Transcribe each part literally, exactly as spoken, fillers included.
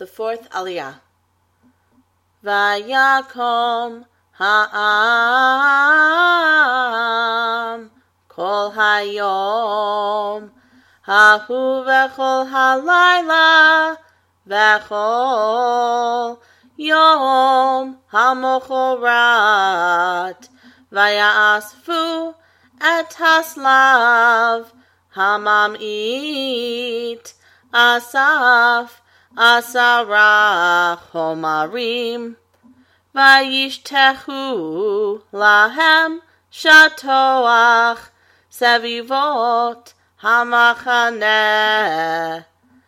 the fourth Aliyah. Vayakom ha'am kol hayom hahu v'chol halayla v'chol yom hamochorat vayasfu et haslav hamamit asaf asara chomarim vayishtechu lahem shatoach sevivot hamachaneh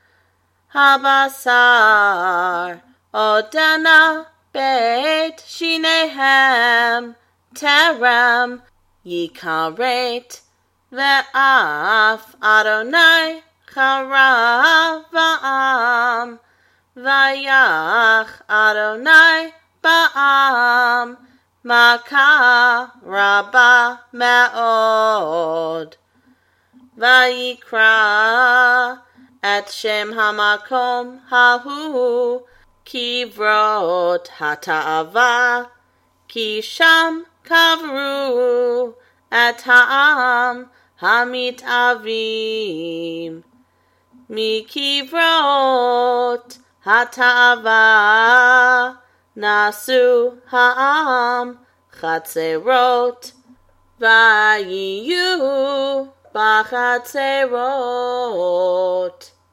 habasar odena beit shinehem terem yikaret ve'af Adonai chara va'am vayach Adonai ba'am Maka rabba me'od vayikra et shem hamakom hahu kivrot hata'ava ki sham kavru et ha'am hamit avim mikivrot hata'ava nasu ha'am chatzerot vayiyu bachatzerot.